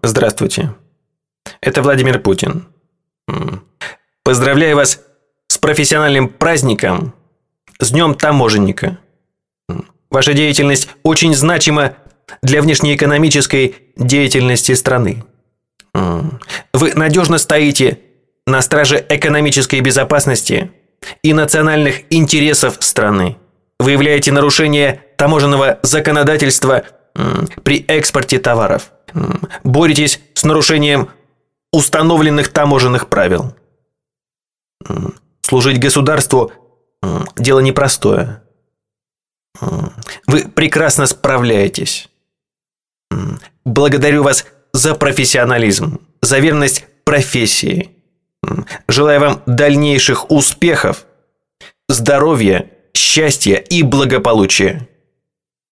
Здравствуйте. Это Владимир Путин. Поздравляю вас с профессиональным праздником, с Днем таможенника. Ваша деятельность очень значима для внешнеэкономической деятельности страны. Вы надежно стоите на страже экономической безопасности и национальных интересов страны. Выявляете нарушение таможенного законодательства при экспорте товаров. Боретесь с нарушением установленных таможенных правил. Служить государству – дело непростое. Вы прекрасно справляетесь. Благодарю вас за профессионализм, за верность профессии. Желаю вам дальнейших успехов, здоровья, счастья и благополучия.